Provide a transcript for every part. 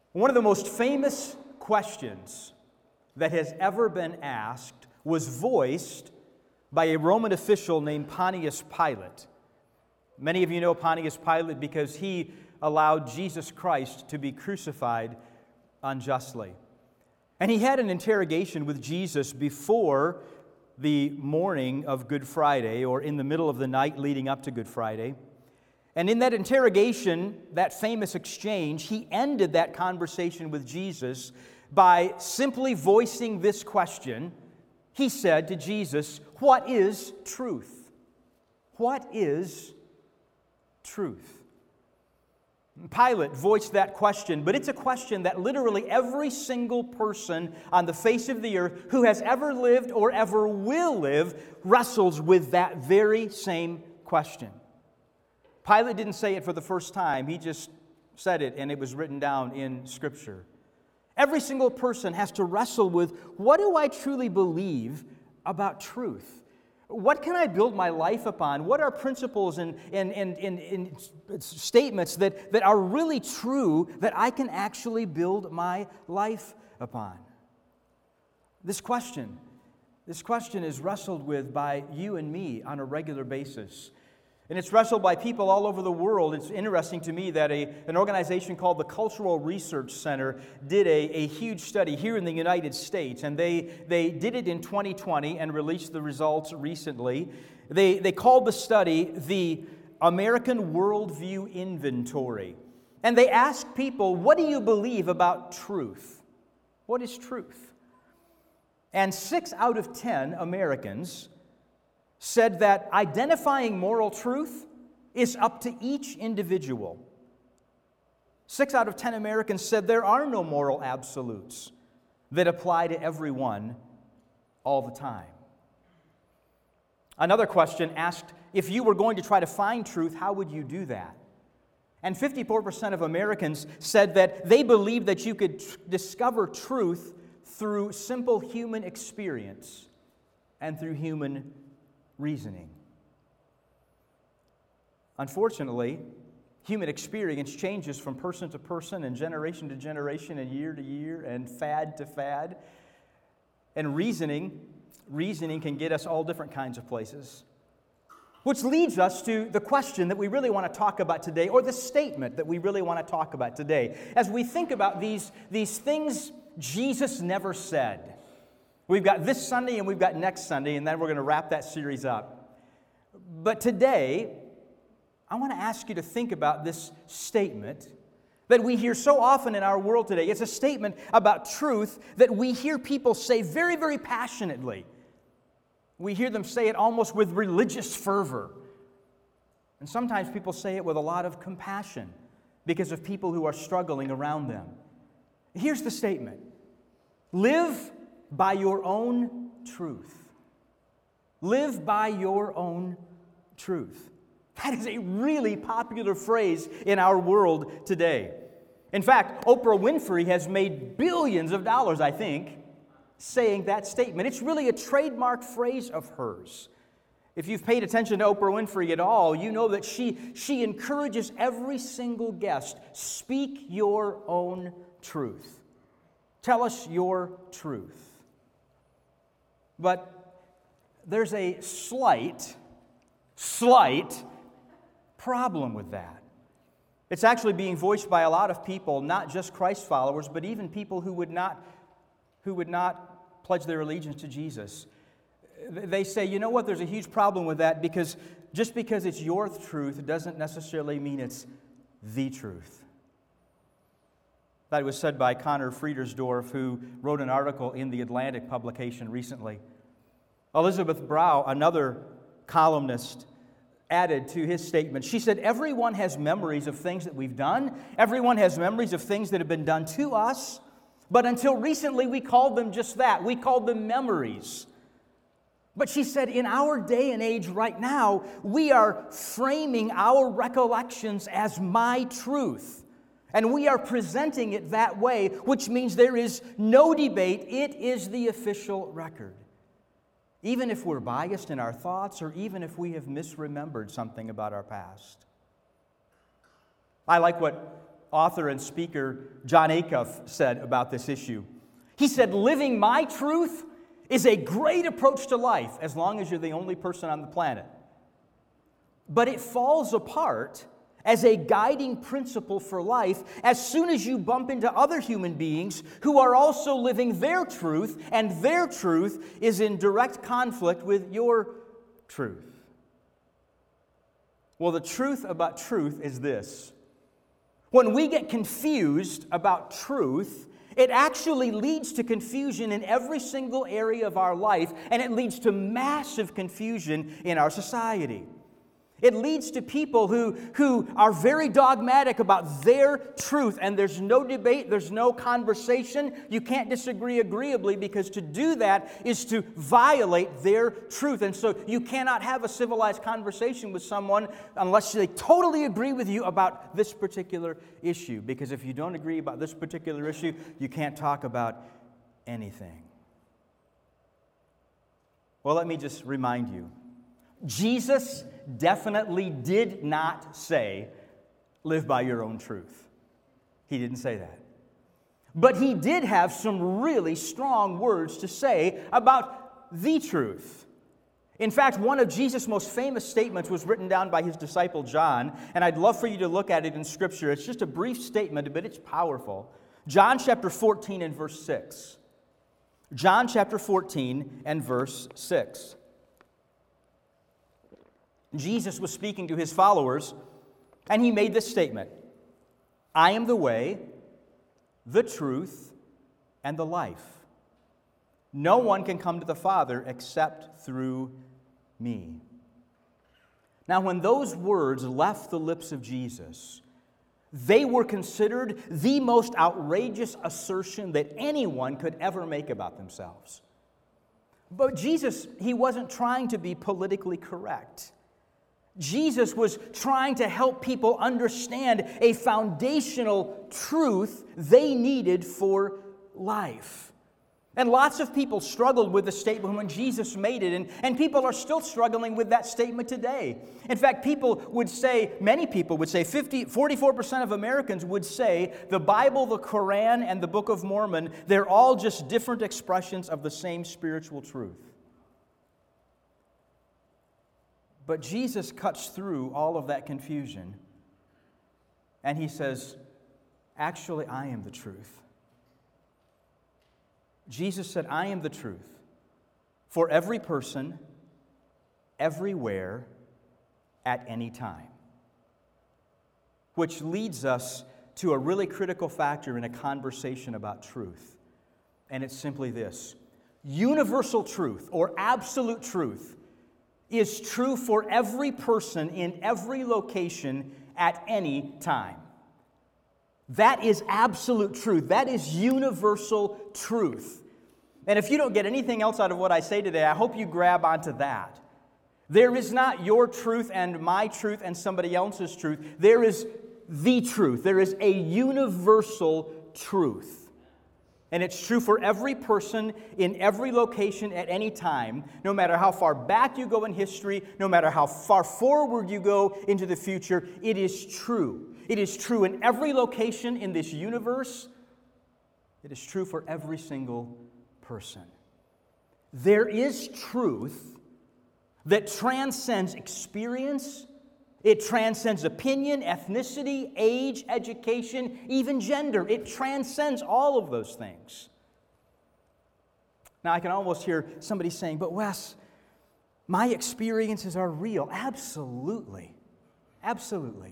One of the most famous questions that has ever been asked was voiced by a Roman official named Pontius Pilate. Many of you know Pontius Pilate because he allowed Jesus Christ to be crucified unjustly. And he had an interrogation with Jesus before the morning of Good Friday, or in the middle of the night leading up to Good Friday. And in that interrogation, that famous exchange, he ended that conversation with Jesus by simply voicing this question. He said to Jesus, "What is truth? What is truth?" Pilate voiced that question, but it's a question that literally every single person on the face of the earth who has ever lived or ever will live wrestles with that very same question. Pilate didn't say it for the first time. He just said it, and it was written down in Scripture. Every single person has to wrestle with, what do I truly believe about truth? What can I build my life upon? What are principles and statements that are really true that I can actually build my life upon? This question is wrestled with by you and me on a regular basis. And it's wrestled by people all over the world. It's interesting to me that an organization called the Cultural Research Center did a huge study here in the United States, and they did it in 2020 and released the results recently. They called the study the American Worldview Inventory. And they asked people, what do you believe about truth? What is truth? And 6 out of 10 Americans said that identifying moral truth is up to each individual. 6 out of 10 Americans said there are no moral absolutes that apply to everyone all the time. Another question asked, if you were going to try to find truth, how would you do that? And 54% of Americans said that they believed that you could discover truth through simple human experience and through human reasoning. Unfortunately, human experience changes from person to person and generation to generation and year to year and fad to fad. And reasoning can get us all different kinds of places. Which leads us to the question that we really want to talk about today, or the statement that we really want to talk about today. As we think about these things Jesus never said. We've got this Sunday and we've got next Sunday, and then we're going to wrap that series up. But today, I want to ask you to think about this statement that we hear so often in our world today. It's a statement about truth that we hear people say very, very passionately. We hear them say it almost with religious fervor. And sometimes people say it with a lot of compassion because of people who are struggling around them. Here's the statement. Live by your own truth. Live by your own truth. That is a really popular phrase in our world today. In fact, Oprah Winfrey has made billions of dollars, I think, saying that statement. It's really a trademark phrase of hers. If you've paid attention to Oprah Winfrey at all, you know that she encourages every single guest, speak your own truth. Tell us your truth. But there's a slight problem with that. It's actually being voiced by a lot of people, not just Christ followers, but even people who would not pledge their allegiance to Jesus. They say, you know what, there's a huge problem with that because just because it's your truth doesn't necessarily mean it's the truth. That was said by Connor Friedersdorf, who wrote an article in the Atlantic publication recently. Elizabeth Brow, another columnist, added to his statement. She said, everyone has memories of things that we've done. Everyone has memories of things that have been done to us. But until recently, we called them just that. We called them memories. But she said, in our day and age right now, we are framing our recollections as my truth. And we are presenting it that way, which means there is no debate. It is the official record. Even if we're biased in our thoughts, or even if we have misremembered something about our past. I like what author and speaker John Acuff said about this issue. He said, "Living my truth is a great approach to life as long as you're the only person on the planet. But it falls apart as a guiding principle for life as soon as you bump into other human beings who are also living their truth, and their truth is in direct conflict with your truth." Well, the truth about truth is this. When we get confused about truth, it actually leads to confusion in every single area of our life, and it leads to massive confusion in our society. It leads to people who are very dogmatic about their truth, and there's no debate, there's no conversation. You can't disagree agreeably, because to do that is to violate their truth. And so you cannot have a civilized conversation with someone unless they totally agree with you about this particular issue. Because if you don't agree about this particular issue, you can't talk about anything. Well, let me just remind you. Jesus definitely did not say, "Live by your own truth." He didn't say that. But he did have some really strong words to say about the truth. In fact, one of Jesus' most famous statements was written down by his disciple John, and I'd love for you to look at it in Scripture. It's just a brief statement, but it's powerful. John chapter 14 and verse 6. John chapter 14 and verse 6. Jesus was speaking to his followers, and he made this statement: "I am the way, the truth, and the life. No one can come to the Father except through me." Now, when those words left the lips of Jesus, they were considered the most outrageous assertion that anyone could ever make about themselves. But Jesus, he wasn't trying to be politically correct. Jesus was trying to help people understand a foundational truth they needed for life. And lots of people struggled with the statement when Jesus made it, and people are still struggling with that statement today. In fact, many people would say, 44% of Americans would say the Bible, the Quran, and the Book of Mormon, they're all just different expressions of the same spiritual truth. But Jesus cuts through all of that confusion, and he says, "Actually, I am the truth." Jesus said, "I am the truth for every person, everywhere, at any time." Which leads us to a really critical factor in a conversation about truth. And it's simply this: universal truth, or absolute truth, is true for every person in every location at any time. That is absolute truth. That is universal truth. And if you don't get anything else out of what I say today, I hope you grab onto that. There is not your truth and my truth and somebody else's truth. There is the truth. There is a universal truth. And it's true for every person in every location at any time, no matter how far back you go in history, no matter how far forward you go into the future, it is true. It is true in every location in this universe. It is true for every single person. There is truth that transcends experience. It transcends opinion, ethnicity, age, education, even gender. It transcends all of those things. Now, I can almost hear somebody saying, "But Wes, my experiences are real." Absolutely. Absolutely.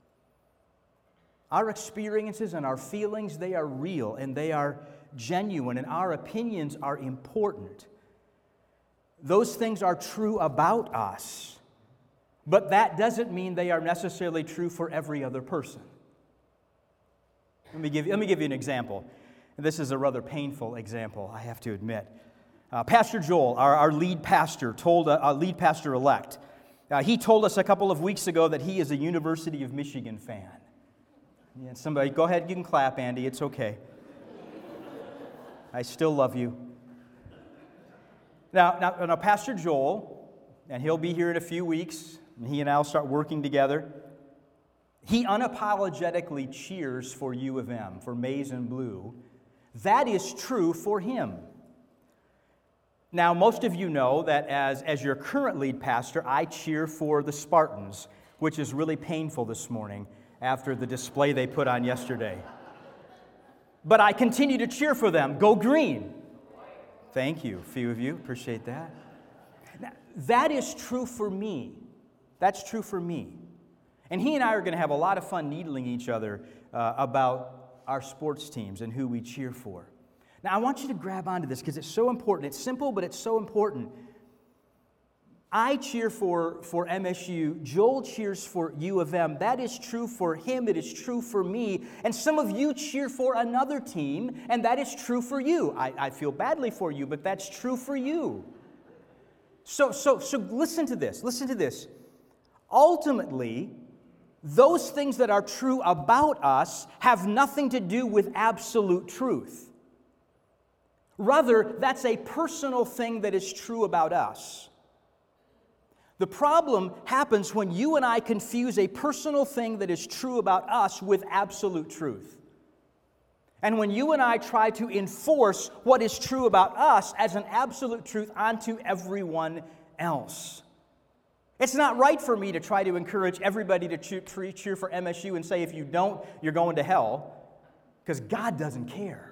Our experiences and our feelings, they are real and they are genuine, and our opinions are important. Those things are true about us. But that doesn't mean they are necessarily true for every other person. Let me give you an example. This is a rather painful example, I have to admit. Pastor Joel, our lead pastor, told our lead pastor-elect, he told us a couple of weeks ago that he is a University of Michigan fan. Yeah, somebody, go ahead, you can clap, Andy, it's okay. I still love you. Now, Pastor Joel, and he'll be here in a few weeks, and he and I will start working together. He unapologetically cheers for U of M, for maize and blue. That is true for him. Now, most of you know that as your current lead pastor, I cheer for the Spartans, which is really painful this morning after the display they put on yesterday. But I continue to cheer for them. Go green. Thank you, a few of you. Appreciate that. Now, that is true for me. That's true for me. And he and I are going to have a lot of fun needling each other about our sports teams and who we cheer for. Now, I want you to grab onto this because it's so important. It's simple, but it's so important. I cheer for MSU. Joel cheers for U of M. That is true for him. It is true for me. And some of you cheer for another team, and that is true for you. I feel badly for you, but that's true for you. So listen to this. Listen to this. Ultimately, those things that are true about us have nothing to do with absolute truth. Rather, that's a personal thing that is true about us. The problem happens when you and I confuse a personal thing that is true about us with absolute truth. And when you and I try to enforce what is true about us as an absolute truth onto everyone else. It's not right for me to try to encourage everybody to cheer for MSU and say, if you don't, you're going to hell, because God doesn't care.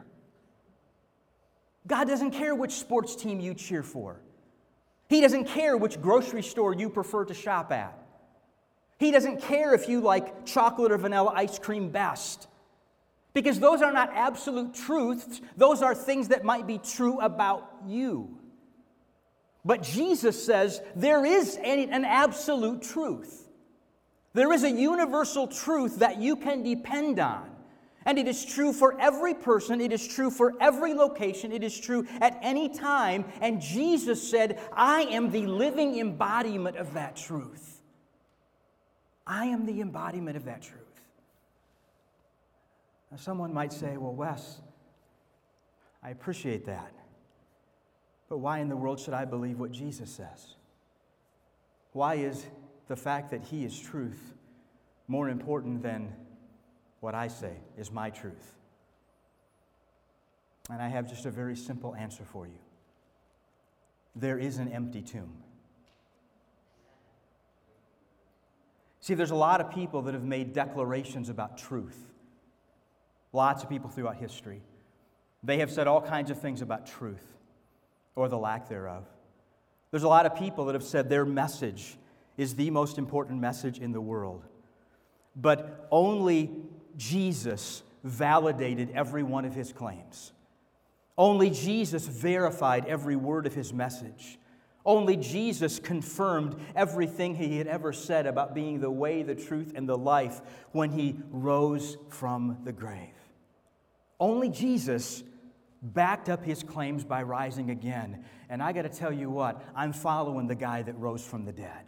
God doesn't care which sports team you cheer for. He doesn't care which grocery store you prefer to shop at. He doesn't care if you like chocolate or vanilla ice cream best. Because those are not absolute truths. Those are things that might be true about you. But Jesus says there is an absolute truth. There is a universal truth that you can depend on. And it is true for every person. It is true for every location. It is true at any time. And Jesus said, I am the living embodiment of that truth. I am the embodiment of that truth. Now, someone might say, well, Wes, I appreciate that. But why in the world should I believe what Jesus says? Why is the fact that He is truth more important than what I say is my truth? And I have just a very simple answer for you. There is an empty tomb. See, there's a lot of people that have made declarations about truth. Lots of people throughout history. They have said all kinds of things about truth, or the lack thereof. There's a lot of people that have said their message is the most important message in the world. But only Jesus validated every one of His claims. Only Jesus verified every word of His message. Only Jesus confirmed everything He had ever said about being the way, the truth, and the life when He rose from the grave. Only Jesus backed up His claims by rising again. And I got to tell you what, I'm following the guy that rose from the dead.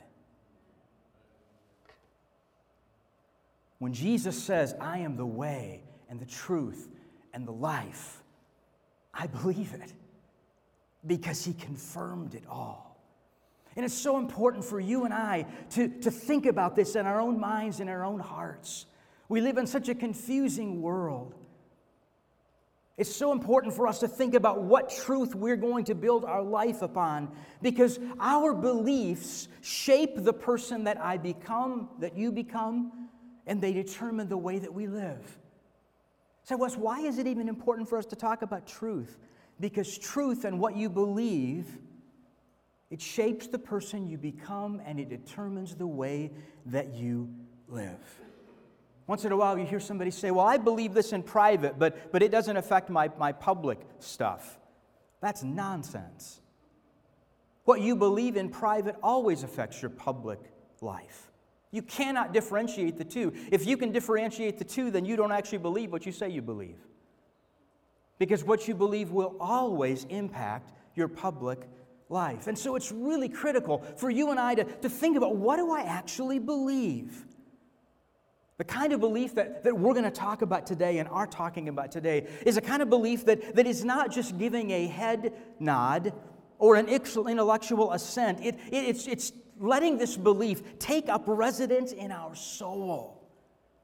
When Jesus says, I am the way and the truth and the life, I believe it because He confirmed it all. And it's so important for you and I to think about this in our own minds and our own hearts. We live in such a confusing world. It's so important for us to think about what truth we're going to build our life upon, because our beliefs shape the person that I become, that you become, and they determine the way that we live. So, Wes, why is it even important for us to talk about truth? Because truth and what you believe, it shapes the person you become, and it determines the way that you live. Once in a while, you hear somebody say, well, I believe this in private, but it doesn't affect my public stuff. That's nonsense. What you believe in private always affects your public life. You cannot differentiate the two. If you can differentiate the two, then you don't actually believe what you say you believe. Because what you believe will always impact your public life. And so it's really critical for you and I to think about, what do I actually believe? The kind of belief that we're going to talk about today and are talking about today is a kind of belief that is not just giving a head nod or an intellectual assent. It's letting this belief take up residence in our soul.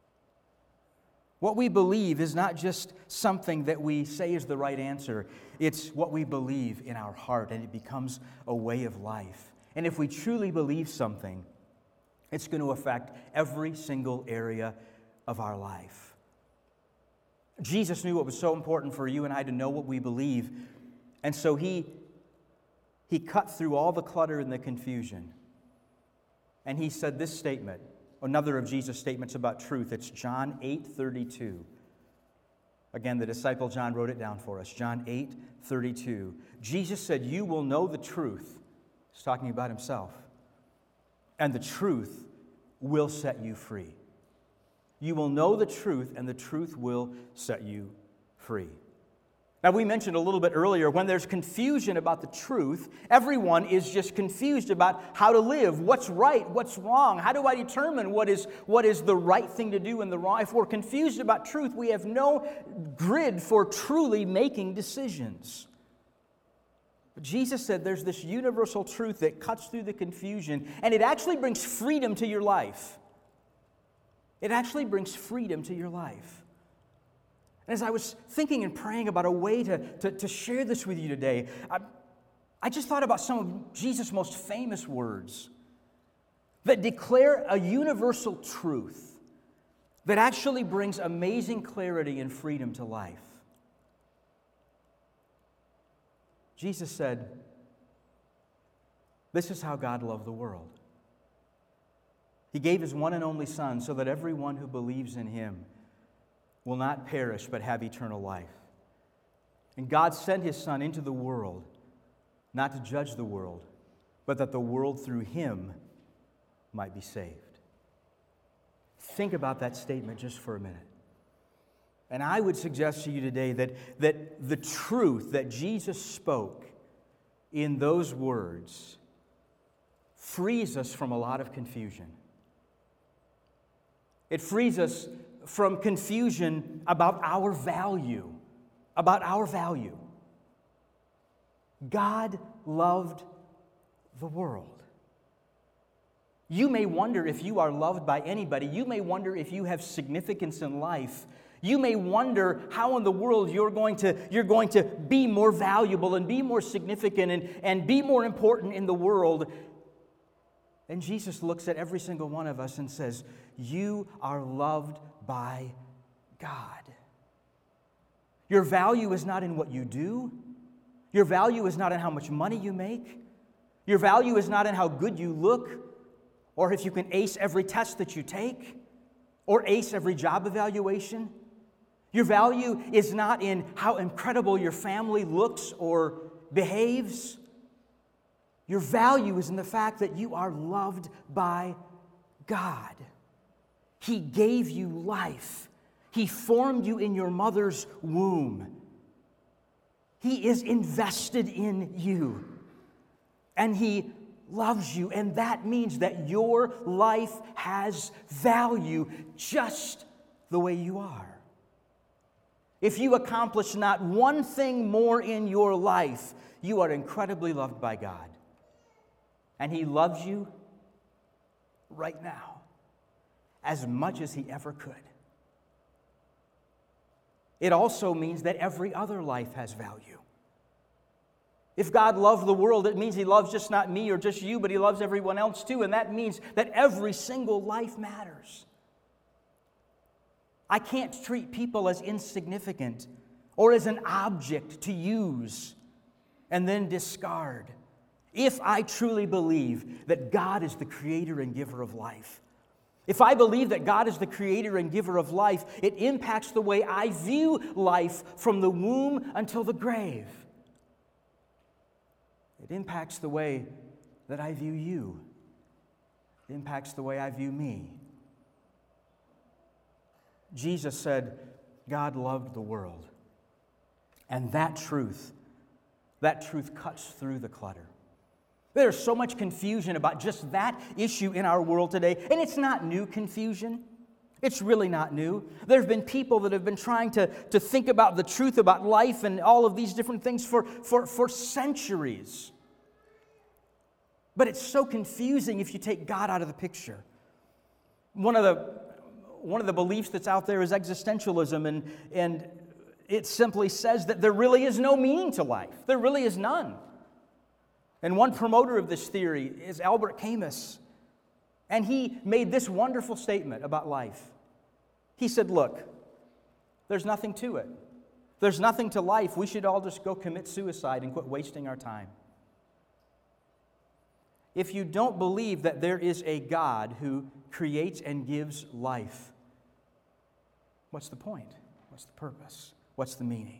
What we believe is not just something that we say is the right answer. It's what we believe in our heart, and it becomes a way of life. And if we truly believe something, it's going to affect every single area of our life. Jesus knew it was so important for you and I to know what we believe, and so He cut through all the clutter and the confusion. And He said this statement, another of Jesus' statements about truth. It's John 8:32. Again, the disciple John wrote it down for us. John 8:32. Jesus said, "You will know the truth." He's talking about Himself. "And the truth will set you free." You will know the truth, and the truth will set you free. Now, we mentioned a little bit earlier, when there's confusion about the truth, everyone is just confused about how to live, what's right, what's wrong, how do I determine what is the right thing to do and the wrong. If we're confused about truth, we have no grid for truly making decisions. But Jesus said there's this universal truth that cuts through the confusion, and it actually brings freedom to your life. It actually brings freedom to your life. And as I was thinking and praying about a way to share this with you today, I just thought about some of Jesus' most famous words that declare a universal truth that actually brings amazing clarity and freedom to life. Jesus said, "This is how God loved the world. He gave His one and only Son so that everyone who believes in Him will not perish but have eternal life. And God sent His Son into the world, not to judge the world, but that the world through Him might be saved." Think about that statement just for a minute. And I would suggest to you today that the truth that Jesus spoke in those words frees us from a lot of confusion. It frees us from confusion about our value. God loved the world. You may wonder if you are loved by anybody. You may wonder if you have significance in life. You may wonder how in the world you're going to be more valuable and be more significant and be more important in the world. And Jesus looks at every single one of us and says, "You are loved by God." Your value is not in what you do. Your value is not in how much money you make. Your value is not in how good you look, or if you can ace every test that you take, or ace every job evaluation. Your value is not in how incredible your family looks or behaves. Your value is in the fact that you are loved by God. He gave you life. He formed you in your mother's womb. He is invested in you. And He loves you. And that means that your life has value just the way you are. If you accomplish not one thing more in your life, you are incredibly loved by God. And He loves you right now as much as He ever could. It also means that every other life has value. If God loved the world, it means He loves just not me or just you, but He loves everyone else too. And that means that every single life matters. I can't treat people as insignificant or as an object to use and then discard. If I truly believe that God is the creator and giver of life, if I believe that God is the creator and giver of life, it impacts the way I view life from the womb until the grave. It impacts the way that I view you. It impacts the way I view me. Jesus said, God loved the world. And that truth cuts through the clutter. There's so much confusion about just that issue in our world today, and it's not new confusion. It's really not new. There have been people that have been trying to think about the truth about life and all of these different things for centuries. But it's so confusing if you take God out of the picture. One of one of the beliefs that's out there is existentialism, and it simply says that there really is no meaning to life. There really is none. And one promoter of this theory is Albert Camus. And he made this wonderful statement about life. He said, look, there's nothing to it. There's nothing to life. We should all just go commit suicide and quit wasting our time. If you don't believe that there is a God who creates and gives life, what's the point? What's the purpose? What's the meaning?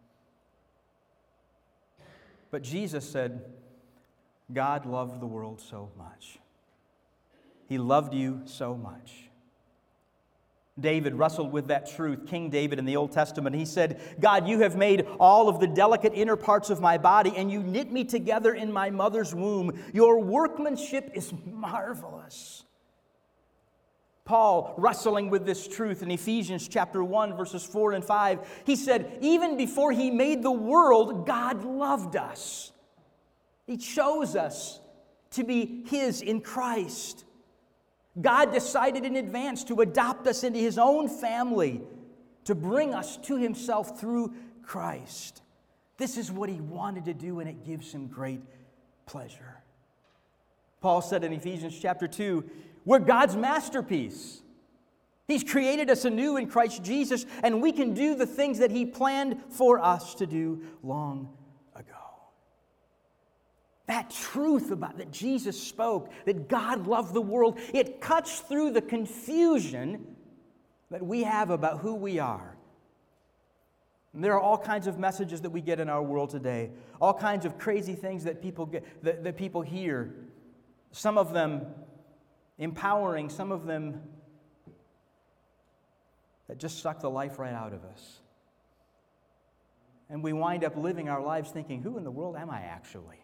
But Jesus said, God loved the world so much. He loved you so much. David wrestled with that truth. King David in the Old Testament, he said, God, you have made all of the delicate inner parts of my body, and you knit me together in my mother's womb. Your workmanship is marvelous. Paul, wrestling with this truth in Ephesians chapter 1, verses 4 and 5, he said, even before he made the world, God loved us. He chose us to be His in Christ. God decided in advance to adopt us into His own family, to bring us to Himself through Christ. This is what He wanted to do, and it gives Him great pleasure. Paul said in Ephesians chapter 2, we're God's masterpiece. He's created us anew in Christ Jesus, and we can do the things that He planned for us to do long ago. That truth about that Jesus spoke, that God loved the world, it cuts through the confusion that we have about who we are. And there are all kinds of messages that we get in our world today, all kinds of crazy things that people get, that people hear. Some of them empowering, some of them that just suck the life right out of us. And we wind up living our lives thinking, who in the world am I actually?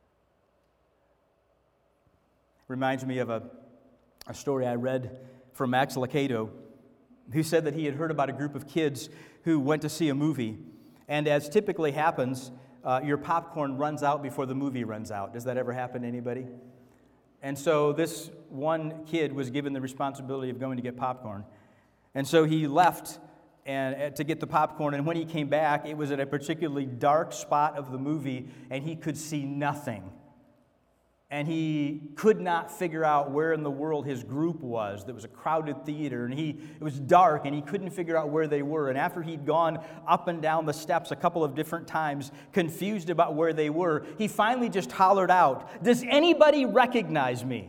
Reminds me of a story I read from Max Lucado, who said that he had heard about a group of kids who went to see a movie. And as typically happens, your popcorn runs out before the movie runs out. Does that ever happen to anybody? And so this one kid was given the responsibility of going to get popcorn. And so he left to get the popcorn, and when he came back, it was at a particularly dark spot of the movie, and he could see nothing. And he could not figure out where in the world his group was. There was a crowded theater, and it was dark, and he couldn't figure out where they were. And after he'd gone up and down the steps a couple of different times, confused about where they were, he finally just hollered out, "Does anybody recognize me?"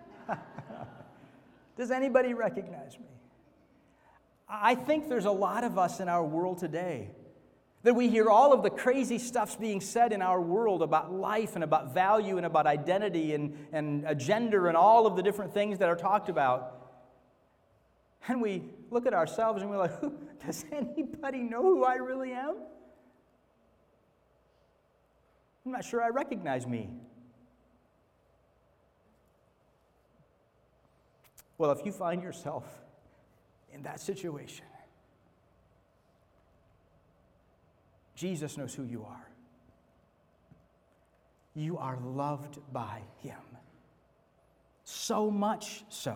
Does anybody recognize me? I think there's a lot of us in our world today that we hear all of the crazy stuffs being said in our world about life and about value and about identity and gender and all of the different things that are talked about. And we look at ourselves and we're like, does anybody know who I really am? I'm not sure I recognize me. Well, if you find yourself in that situation, Jesus knows who you are. You are loved by Him. So much so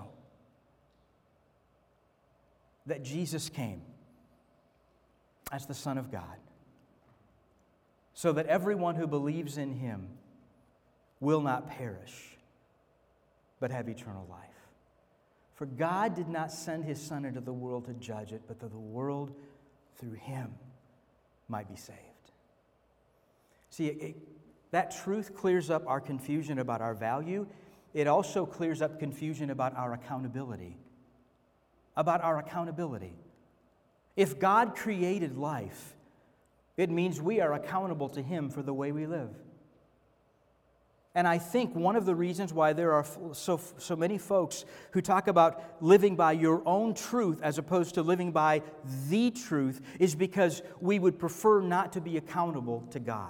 that Jesus came as the Son of God, so that everyone who believes in Him will not perish, but have eternal life. For God did not send His Son into the world to judge it, but that the world through Him might be saved. See, that truth clears up our confusion about our value. It also clears up confusion about our accountability. If God created life, it means we are accountable to Him for the way we live. And I think one of the reasons why there are so many folks who talk about living by your own truth as opposed to living by the truth is because we would prefer not to be accountable to God.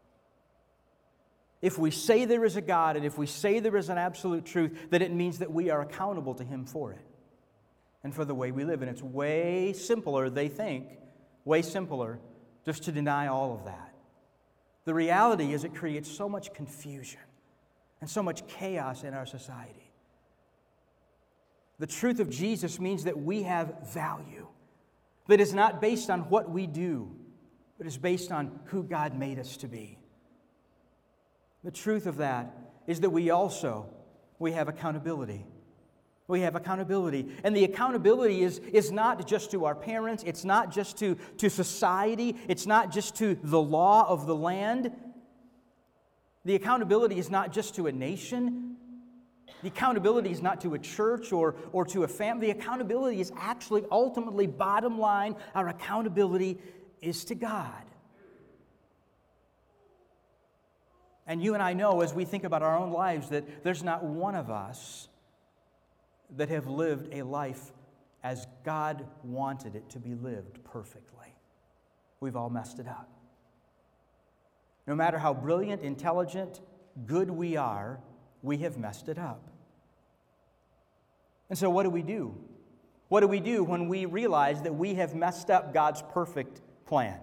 If we say there is a God and if we say there is an absolute truth, then it means that we are accountable to Him for it and for the way we live. And it's way simpler, they think, way simpler just to deny all of that. The reality is it creates so much confusion and so much chaos in our society. The truth of Jesus means that we have value that is not based on what we do, but is based on who God made us to be. The truth of that is that we have accountability. We have accountability. And the accountability is not just to our parents. It's not just to society. It's not just to the law of the land. The accountability is not just to a nation. The accountability is not to a church or to a family. The accountability is actually, ultimately, bottom line, our accountability is to God. And you and I know, as we think about our own lives, that there's not one of us that have lived a life as God wanted it to be lived perfectly. We've all messed it up. No matter how brilliant, intelligent, good we are, we have messed it up. And so what do we do? What do we do when we realize that we have messed up God's perfect plan?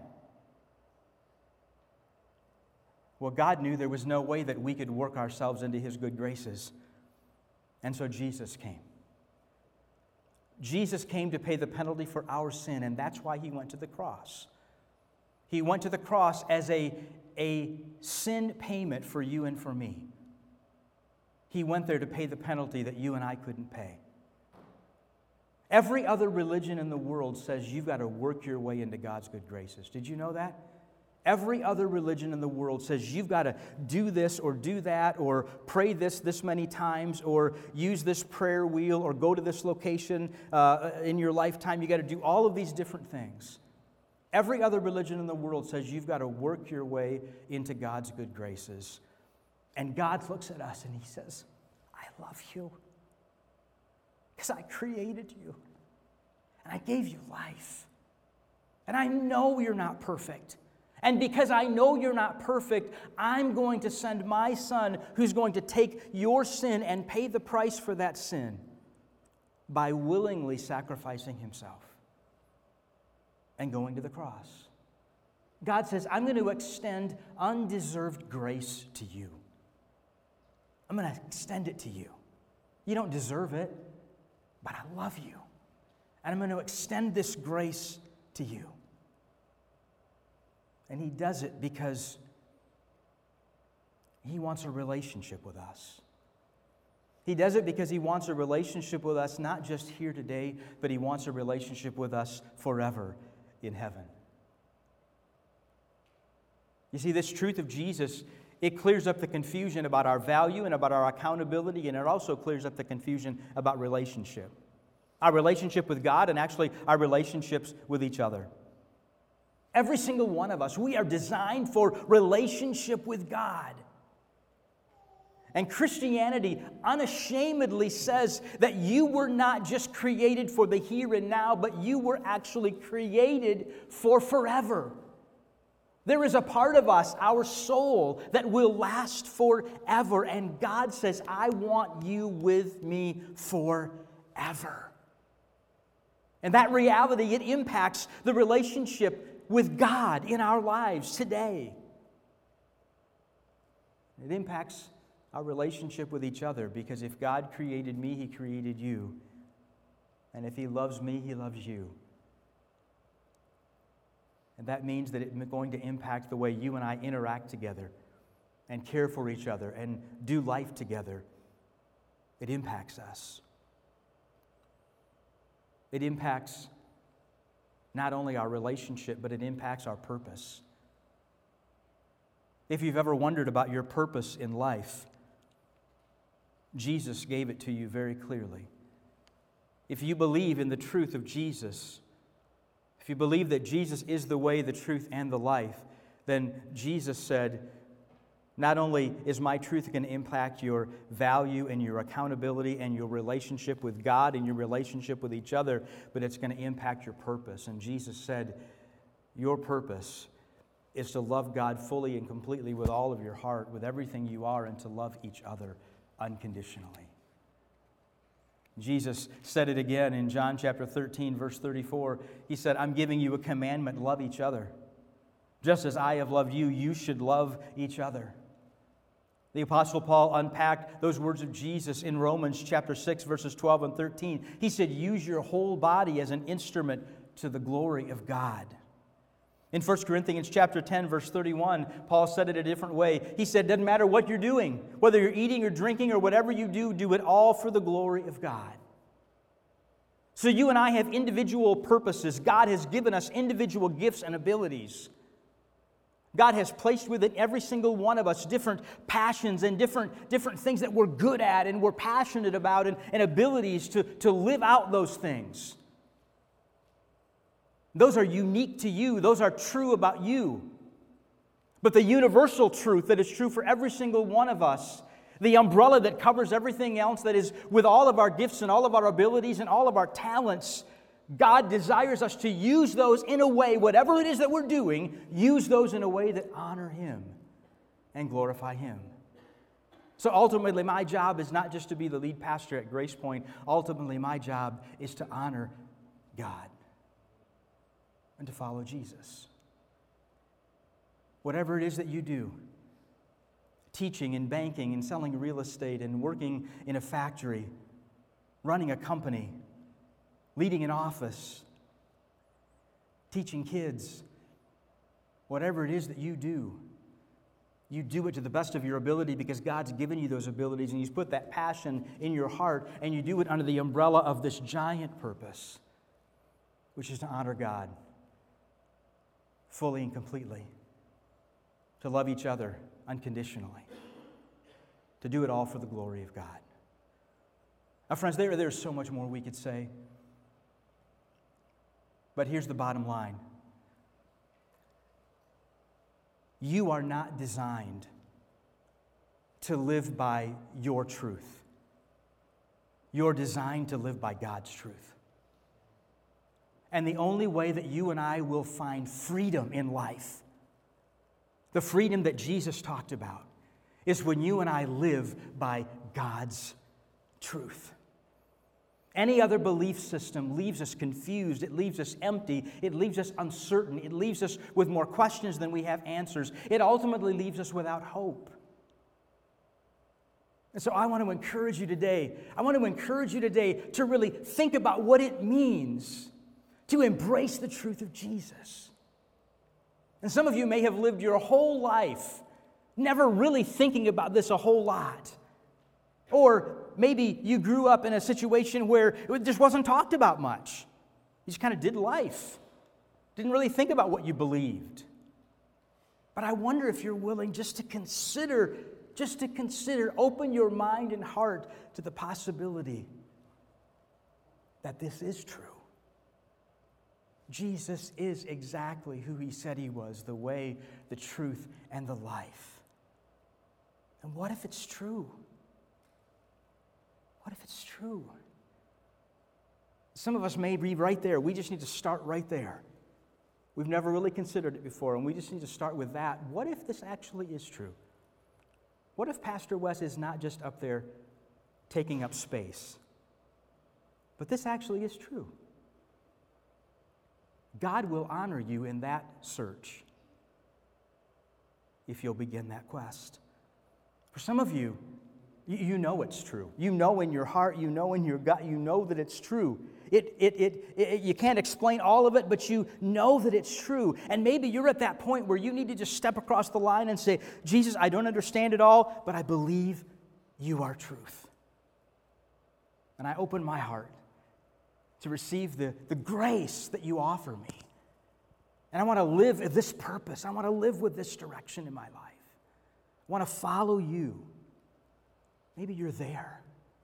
Well, God knew there was no way that we could work ourselves into His good graces. And so Jesus came. Jesus came to pay the penalty for our sin, and that's why He went to the cross. He went to the cross as a sin payment for you and for me. He went there to pay the penalty that you and I couldn't pay. Every other religion in the world says you've got to work your way into God's good graces. Did you know that? Every other religion in the world says you've got to do this or do that or pray this many times or use this prayer wheel or go to this location in your lifetime. You've got to do all of these different things. Every other religion in the world says you've got to work your way into God's good graces. And God looks at us and He says, I love you because I created you and I gave you life. And I know you're not perfect. And because I know you're not perfect, I'm going to send my Son who's going to take your sin and pay the price for that sin by willingly sacrificing Himself and going to the cross. God says, I'm going to extend undeserved grace to you. I'm going to extend it to you. You don't deserve it, but I love you. And I'm going to extend this grace to you. And He does it because He wants a relationship with us. He does it because He wants a relationship with us not just here today, but He wants a relationship with us forever in heaven. You see, this truth of Jesus, it clears up the confusion about our value and about our accountability, and it also clears up the confusion about relationship. Our relationship with God and actually our relationships with each other. Every single one of us, we are designed for relationship with God. And Christianity unashamedly says that you were not just created for the here and now, but you were actually created for forever. There is a part of us, our soul, that will last forever. And God says, I want you with me forever. And that reality, it impacts the relationship with God in our lives today. It impacts our relationship with each other, because if God created me, He created you. And if He loves me, He loves you. And that means that it's going to impact the way you and I interact together and care for each other and do life together. It impacts us. It impacts not only our relationship, but it impacts our purpose. If you've ever wondered about your purpose in life, Jesus gave it to you very clearly. If you believe in the truth of Jesus, if you believe that Jesus is the way, the truth, and the life, then Jesus said, not only is my truth going to impact your value and your accountability and your relationship with God and your relationship with each other, but it's going to impact your purpose. And Jesus said, your purpose is to love God fully and completely with all of your heart, with everything you are, and to love each other unconditionally. Jesus said it again in John chapter 13, verse 34. He said, I'm giving you a commandment, love each other. Just as I have loved you, you should love each other. The Apostle Paul unpacked those words of Jesus in Romans chapter 6, verses 12 and 13. He said, use your whole body as an instrument to the glory of God. In 1 Corinthians chapter 10, verse 31, Paul said it a different way. He said, doesn't matter what you're doing, whether you're eating or drinking or whatever you do it all for the glory of God. So you and I have individual purposes. God has given us individual gifts and abilities. God has placed within every single one of us different passions and different things that we're good at and we're passionate about and abilities to live out those things. Those are unique to you. Those are true about you. But the universal truth that is true for every single one of us, the umbrella that covers everything else, that is with all of our gifts and all of our abilities and all of our talents, God desires us to use those in a way, whatever it is that we're doing, use those in a way that honor Him and glorify Him. So ultimately, my job is not just to be the lead pastor at Grace Point. Ultimately, my job is to honor God and to follow Jesus. Whatever it is that you do, teaching and banking and selling real estate and working in a factory, running a company, leading an office, teaching kids, whatever it is that you do it to the best of your ability because God's given you those abilities and He's put that passion in your heart, and you do it under the umbrella of this giant purpose, which is to honor God fully and completely, to love each other unconditionally, to do it all for the glory of God. Now, friends, there's so much more we could say. But here's the bottom line. You are not designed to live by your truth. You're designed to live by God's truth. And the only way that you and I will find freedom in life, the freedom that Jesus talked about, is when you and I live by God's truth. Any other belief system leaves us confused. It leaves us empty. It leaves us uncertain. It leaves us with more questions than we have answers. It ultimately leaves us without hope. And so I want to encourage you today. To really think about what it means to embrace the truth of Jesus. And some of you may have lived your whole life never really thinking about this a whole lot. Or maybe you grew up in a situation where it just wasn't talked about much. You just kind of did life. Didn't really think about what you believed. But I wonder if you're willing just to consider, open your mind and heart to the possibility that this is true. Jesus is exactly who He said He was, the way, the truth, and the life. And what if it's true? What if it's true? Some of us may be right there. We just need to start right there. We've never really considered it before, and we just need to start with that. What if this actually is true? What if Pastor Wes is not just up there taking up space, but this actually is true? God will honor you in that search if you'll begin that quest. For some of you, you know it's true. You know in your heart, you know in your gut, you know that it's true. You can't explain all of it, but you know that it's true. And maybe you're at that point where you need to just step across the line and say, Jesus, I don't understand it all, but I believe you are truth. And I open my heart to receive the grace that you offer me. And I want to live at this purpose. I want to live with this direction in my life. I want to follow you. Maybe you're there.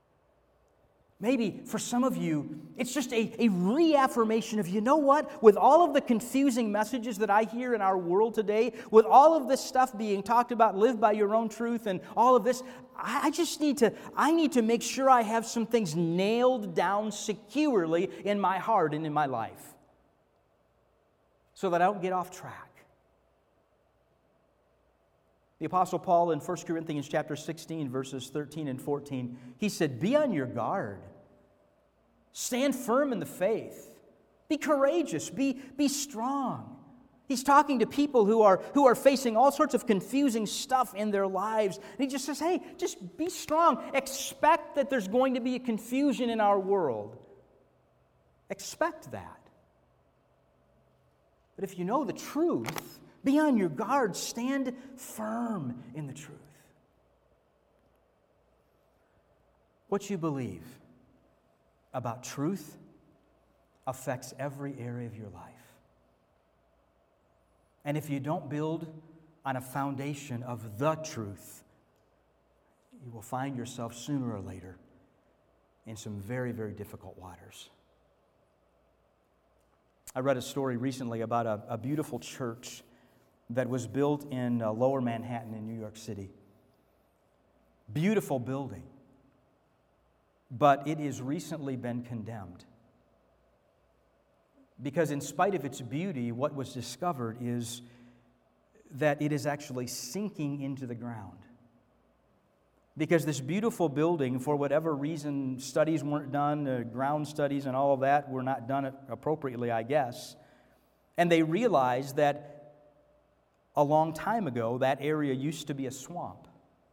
Maybe for some of you, it's just a reaffirmation of, you know what? With all of the confusing messages that I hear in our world today, with all of this stuff being talked about, live by your own truth and all of this, I need to make sure I have some things nailed down securely in my heart and in my life so that I don't get off track. The Apostle Paul in 1 Corinthians chapter 16, verses 13 and 14, he said, be on your guard. Stand firm in the faith. Be courageous. Be strong. He's talking to people who are facing all sorts of confusing stuff in their lives. And he just says, hey, just be strong. Expect that there's going to be a confusion in our world. Expect that. But if you know the truth, be on your guard. Stand firm in the truth. What you believe about truth affects every area of your life. And if you don't build on a foundation of the truth, you will find yourself sooner or later in some very, very difficult waters. I read a story recently about a beautiful church that was built in Lower Manhattan in New York City. Beautiful building. But it has recently been condemned. Because in spite of its beauty, what was discovered is that it is actually sinking into the ground. Because this beautiful building, for whatever reason, studies weren't done, ground studies and all of that were not done appropriately, I guess. And they realized that a long time ago, that area used to be a swamp.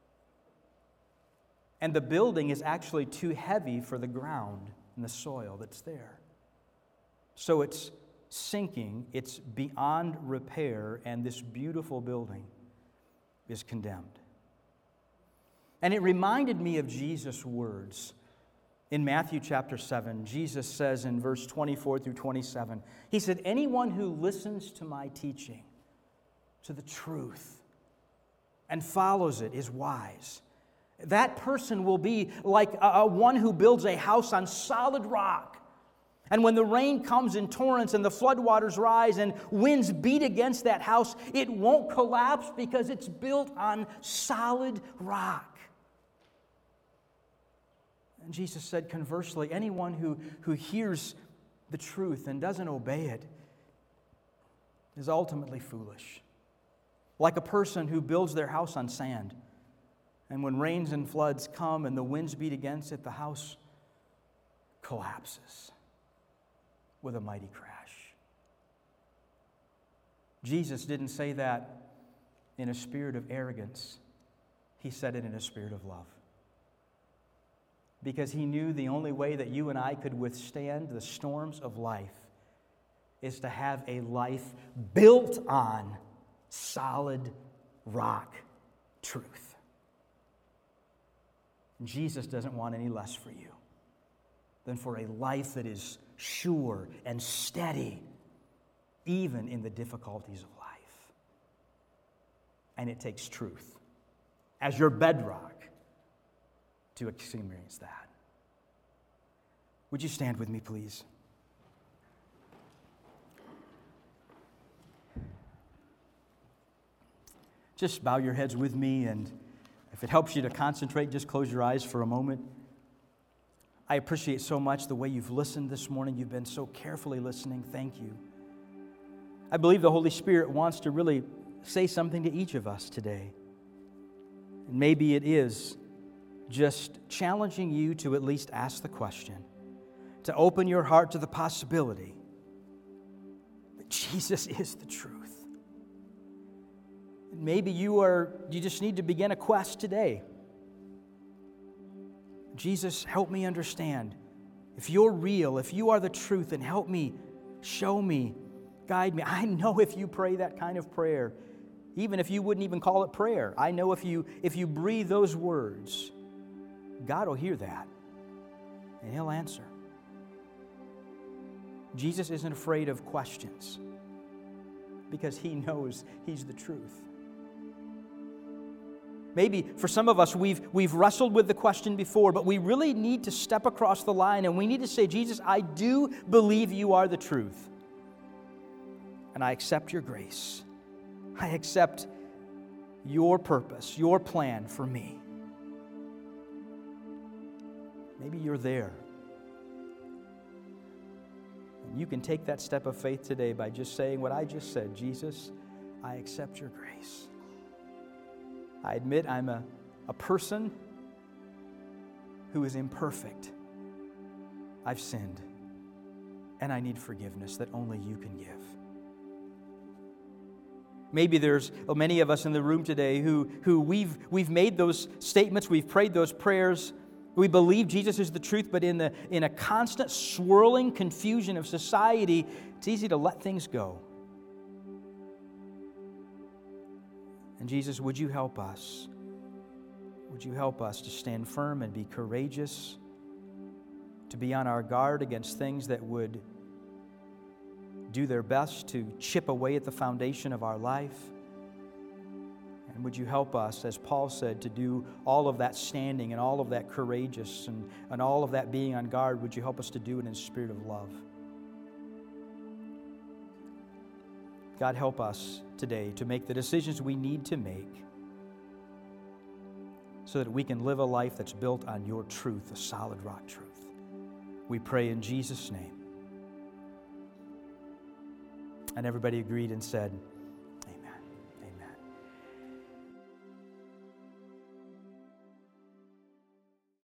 And the building is actually too heavy for the ground and the soil that's there. So it's sinking, it's beyond repair, and this beautiful building is condemned. And it reminded me of Jesus' words. In Matthew chapter 7, Jesus says in verse 24 through 27, He said, anyone who listens to my teaching, to the truth, and follows it is wise. That person will be like one who builds a house on solid rock. And when the rain comes in torrents and the floodwaters rise and winds beat against that house, it won't collapse because it's built on solid rock. And Jesus said, conversely, anyone who hears the truth and doesn't obey it is ultimately foolish. Like a person who builds their house on sand. And when rains and floods come and the winds beat against it, the house collapses with a mighty crash. Jesus didn't say that in a spirit of arrogance. He said it in a spirit of love. Because he knew the only way that you and I could withstand the storms of life is to have a life built on solid rock truth. And Jesus doesn't want any less for you than for a life that is sure and steady, even in the difficulties of life. And it takes truth as your bedrock to experience that. Would you stand with me, please? Just bow your heads with me, and if it helps you to concentrate, just close your eyes for a moment. I appreciate so much the way you've listened this morning. You've been so carefully listening. Thank you. I believe the Holy Spirit wants to really say something to each of us today. And maybe it is just challenging you to at least ask the question, to open your heart to the possibility that Jesus is the truth. And maybe you just need to begin a quest today. Jesus, help me understand. If you're real, if you are the truth, then help me, show me, guide me. I know if you pray that kind of prayer, even if you wouldn't even call it prayer, I know if you breathe those words, God will hear that, and He'll answer. Jesus isn't afraid of questions because He knows He's the truth. Maybe for some of us, we've wrestled with the question before, but we really need to step across the line and we need to say, Jesus, I do believe you are the truth. And I accept your grace. I accept your purpose, your plan for me. Maybe you're there. And you can take that step of faith today by just saying what I just said. Jesus, I accept your grace. I admit I'm a person who is imperfect. I've sinned, and I need forgiveness that only you can give. Maybe there's many of us in the room today who we've made those statements, we've prayed those prayers, we believe Jesus is the truth, but in a constant swirling confusion of society, it's easy to let things go. And Jesus, would you help us? Would you help us to stand firm and be courageous, to be on our guard against things that would do their best to chip away at the foundation of our life? And would you help us, as Paul said, to do all of that standing and all of that courageous and all of that being on guard? Would you help us to do it in a spirit of love? God, help us today to make the decisions we need to make so that we can live a life that's built on your truth, a solid rock truth. We pray in Jesus' name. And everybody agreed and said,